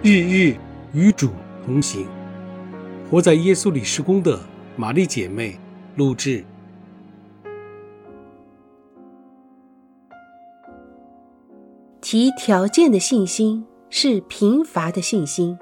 日日与主同行。活在耶稣里事工的玛丽姐妹录制。 提条件的信心是贫乏的信心。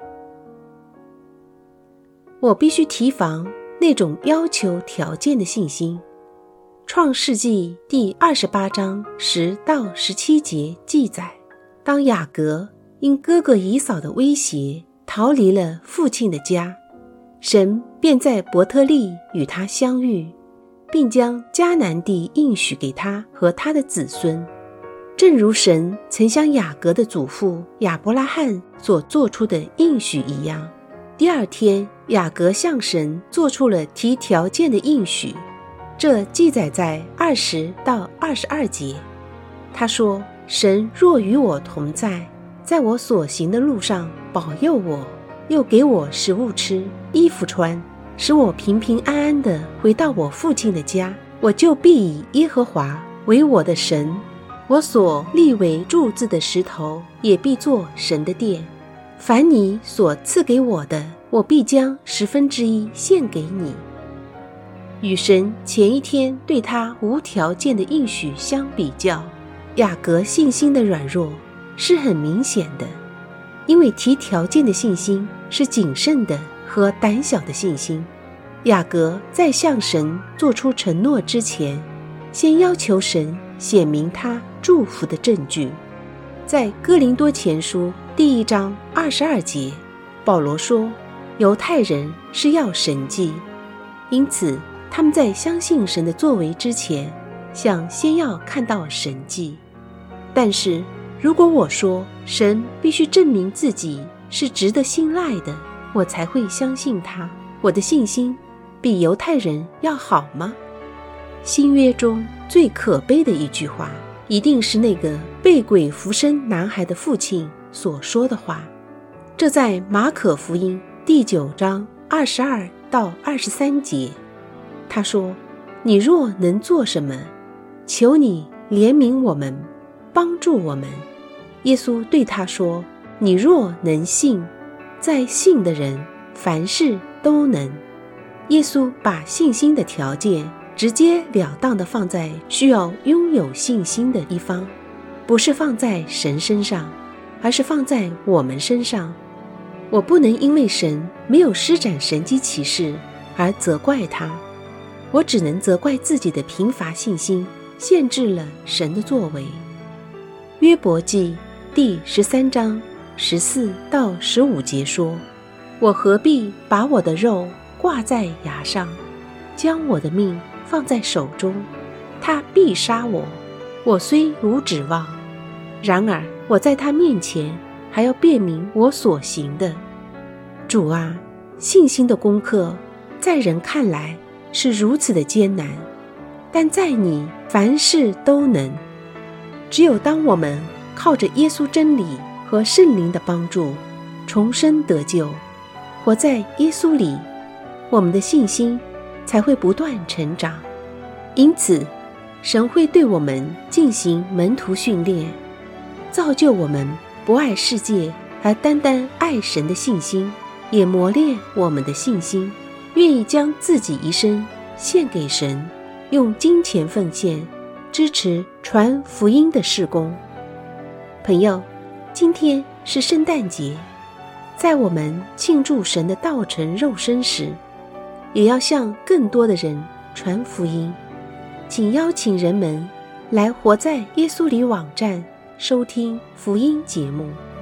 我必须提防那种要求条件的信心。创世纪第28章10到17节记载，当雅各因哥哥以扫的威胁逃离了父亲的家，神便在伯特利与他相遇，并将迦南地应许给他和他的子孙，正如神曾向雅各的祖父亚伯拉罕所做出的应许一样。第二天，雅各向神做出了提条件的应许，这记载在20到22节。他说，神若与我同在，在我所行的路上保佑我，又给我食物吃，衣服穿，使我平平安安地回到我父亲的家，我就必以耶和华为我的神，我所立为柱子的石头也必作神的殿。凡你所赐给我的，我必将1/10献给你。与神前一天对他无条件的应许相比较，雅各信心的软弱是很明显的，因为提条件的信心是谨慎的和胆小的信心。雅各在向神做出承诺之前，先要求神显明他祝福的证据。在哥林多前书第1章22节，保罗说，犹太人是要神迹，因此他们在相信神的作为之前，想先要看到神迹。但是如果我说神必须证明自己是值得信赖的，我才会相信他，我的信心比犹太人要好吗？新约中最可悲的一句话，一定是那个被鬼附身男孩的父亲所说的话。这在马可福音第9章22到23节。他说，你若能做什么，求你怜悯我们，帮助我们。耶稣对他说，你若能信，在信的人凡事都能。耶稣把信心的条件直截了当地放在需要拥有信心的一方，不是放在神身上，而是放在我们身上。我不能因为神没有施展神迹奇事而责怪他，我只能责怪自己的贫乏信心限制了神的作为。约伯记第13章14到15节说，我何必把我的肉挂在牙上，将我的命放在手中，他必杀我，我虽无指望，然而我在他面前还要辨明我所行的。主啊，信心的功课在人看来是如此的艰难，但在你凡事都能。只有当我们靠着耶稣真理和圣灵的帮助重生得救，活在耶稣里，我们的信心才会不断成长。因此神会对我们进行门徒训练，造就我们不爱世界而单单爱神的信心，也磨练我们的信心，愿意将自己一生献给神，用金钱奉献支持传福音的事工。朋友，今天是圣诞节，在我们庆祝神的道成肉身时，也要向更多的人传福音。请邀请人们来活在耶稣里网站收听福音节目。